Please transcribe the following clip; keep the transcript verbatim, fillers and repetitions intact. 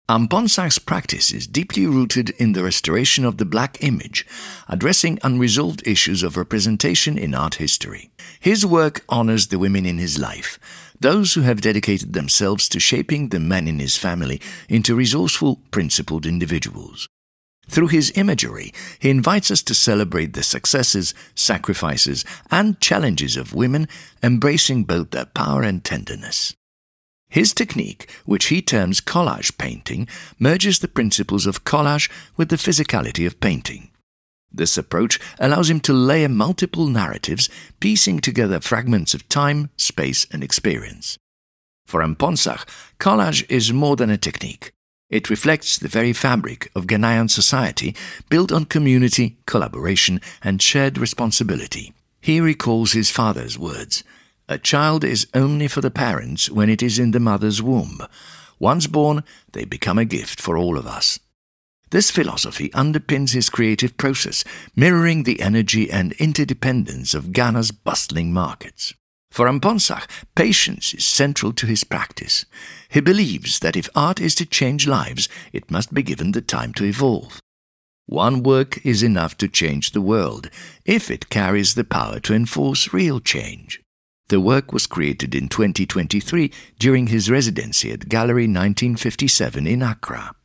Amponsah's practice is deeply rooted in the restoration of the black image, addressing unresolved issues of representation in art history. His work honors the women in his life, those who have dedicated themselves to shaping the men in his family into resourceful, principled individuals. Through his imagery, he invites us to celebrate the successes, sacrifices, and challenges of women, embracing both their power and tenderness. His technique, which he terms collage painting, merges the principles of collage with the physicality of painting. This approach allows him to layer multiple narratives, piecing together fragments of time, space, and experience. For Amponsah, collage is more than a technique. It reflects the very fabric of Ghanaian society, built on community, collaboration, and shared responsibility. He recalls his father's words, "A child is only for the parents when it is in the mother's womb. Once born, they become a gift for all of us." This philosophy underpins his creative process, mirroring the energy and interdependence of Ghana's bustling markets. For Amponsah, patience is central to his practice. He believes that if art is to change lives, it must be given the time to evolve. One work is enough to change the world, if it carries the power to enforce real change. The work was created in twenty twenty-three during his residency at Gallery nineteen fifty-seven in Accra.